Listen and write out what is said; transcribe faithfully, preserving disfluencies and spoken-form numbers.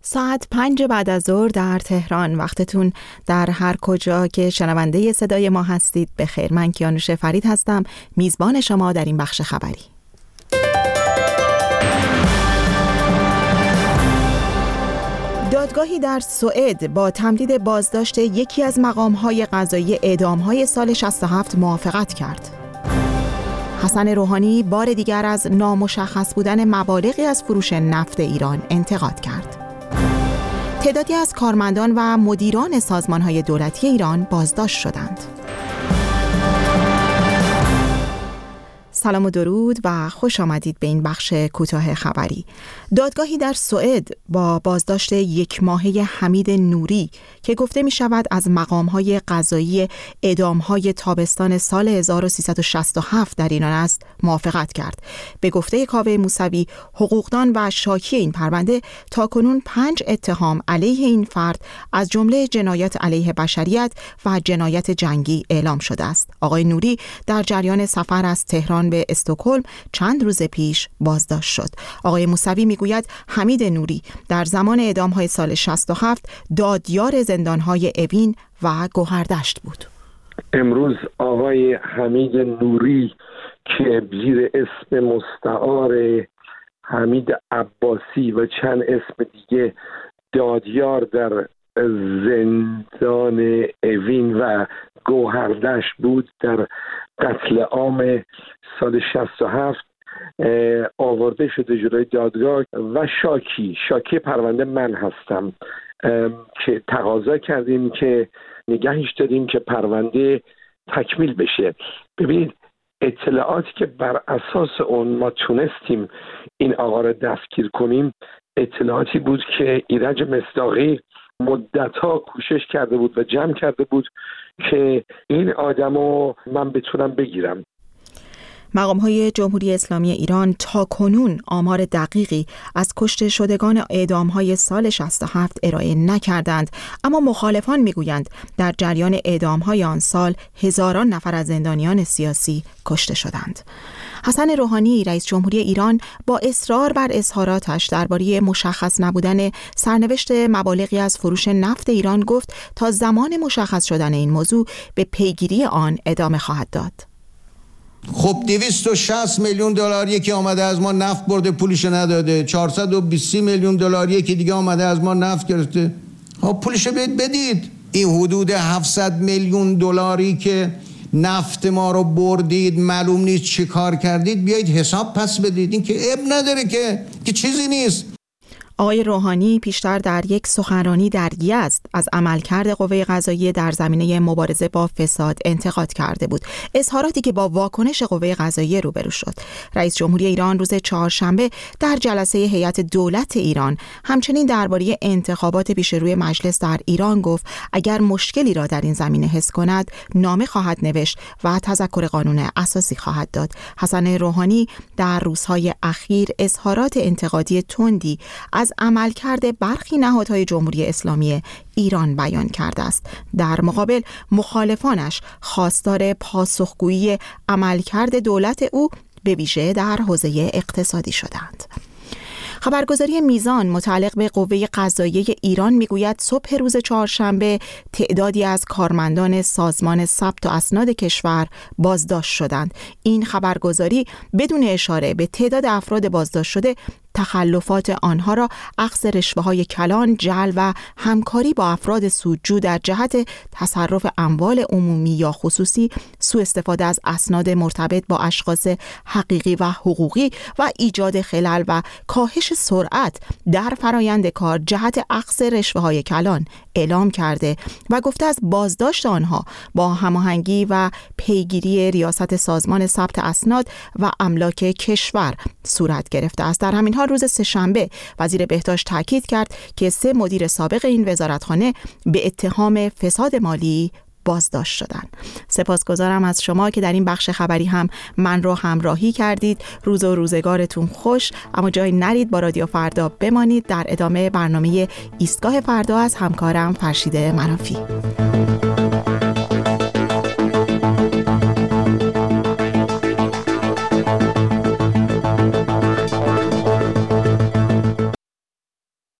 ساعت پنج بعد از ظهر در تهران، وقتتون در هر کجا که شنونده صدای ما هستید بخیر. من کیانوش فرید هستم، میزبان شما در این بخش خبری. دادگاهی در سوئد با تمدید بازداشت یکی از مقام‌های قضایی اعدام‌های سال شصت و هفت موافقت کرد. حسن روحانی بار دیگر از نامشخص بودن مبالغی از فروش نفت ایران انتقاد کرد. تعدادی از کارمندان و مدیران سازمان‌های دولتی ایران بازداشت شدند. سلام و درود و خوش آمدید به این بخش کوتاه خبری. دادگاهی در سوئد با بازداشت یک ماهه حمید نوری که گفته می شود از مقام‌های قضایی اعدام‌های تابستان سال هزار و سیصد و شصت و هفت در ایران است موافقت کرد. به گفته کاوه موسوی، حقوقدان و شاکی این پرونده تاکنون پنج اتهام علیه این فرد از جمله جنایات علیه بشریت و جنایت جنگی اعلام شده است. آقای نوری در جریان سفر از تهران به استکهلم چند روز پیش بازداشت شد. آقای موسوی میگوید حمید نوری در زمان اعدام‌های سال شصت و هفت دادیار زندان‌های اوین و گوهردشت بود. امروز آقای حمید نوری که زیر اسم مستعار حمید عباسی و چند اسم دیگه دادیار در زندان اوین و گوهردشت بود در قتل عام سال شصت و هفت آورده شده جلوی دادگاه و شاکی شاکی پرونده من هستم که تقاضا کردیم که نگهش داریم که پرونده تکمیل بشه. ببینید اطلاعاتی که بر اساس اون ما تونستیم این آقا را دستگیر کنیم اطلاعاتی بود که ایرج مصداقی مدت‌ها کوشش کرده بود و جمع کرده بود که این آدمو من بتونم بگیرم. مقام‌های جمهوری اسلامی ایران تا کنون آمار دقیقی از کشته شدگان اعدام‌های سال شصت و هفت ارائه نکردند، اما مخالفان می‌گویند در جریان اعدام‌های آن سال هزاران نفر از زندانیان سیاسی کشته شدند. حسن روحانی رئیس جمهوری ایران با اصرار بر اظهاراتش درباره مشخص نبودن سرنوشت مبالغی از فروش نفت ایران گفت تا زمان مشخص شدن این موضوع به پیگیری آن ادامه خواهد داد. خب دویست و شصت میلیون دلار یکی آمده از ما نفت برده پولش نداده، چهارصد و بیست میلیون دلار یکی دیگه آمده از ما نفت گرفته، خب پولش بدید بدید. این حدود هفتصد میلیون دلاری که نفت ما رو بردید معلوم نیست چی کار کردید، بیایید حساب پس بدید. این که اب نداره که که چیزی نیست. آقای روحانی پیشتر در یک سخنرانی در یزد از عملکرد قوه قضاییه در زمینه مبارزه با فساد انتقاد کرده بود، اظهاراتی که با واکنش قوه قضاییه روبرو شد. رئیس جمهوری ایران روز چهارشنبه در جلسه هیئت دولت ایران همچنین درباره انتخابات پیش روی مجلس در ایران گفت اگر مشکلی را در این زمینه حس کند نامه خواهد نوشت و تذکر قانون اساسی خواهد داد. حسن روحانی در روزهای اخیر اظهارات انتقادی تندی از عملکرد برخی نهادهای جمهوری اسلامی ایران بیان کرده است. در مقابل مخالفانش خواستار پاسخگویی عملکرد دولت او به ویژه در حوزه اقتصادی شدند. خبرگزاری میزان متعلق به قوه قضاییه ایران میگوید صبح روز چهارشنبه تعدادی از کارمندان سازمان ثبت و اسناد کشور بازداشت شدند. این خبرگزاری بدون اشاره به تعداد افراد بازداشت شده تخلفات آنها را اخذ رشوه‌های کلان، جعل و همکاری با افراد سودجو در جهت تصرف اموال عمومی یا خصوصی، سوء استفاده از اسناد مرتبط با اشخاص حقیقی و حقوقی و ایجاد خلل و کاهش سرعت در فرایند کار جهت اخذ رشوه‌های کلان اعلام کرده و گفته از بازداشت آنها با هماهنگی و پیگیری ریاست سازمان ثبت اسناد و املاک کشور صورت گرفته است. در همین حال روز سه‌شنبه وزیر بهداشت تاکید کرد که سه مدیر سابق این وزارتخانه به اتهام فساد مالی بازداشت شدند. سپاسگزارم از شما که در این بخش خبری هم من رو همراهی کردید. روز و روزگارتون خوش، اما جایی نرید، با رادیو فردا بمانید. در ادامه برنامه ایستگاه فردا از همکارم فرشید منافی.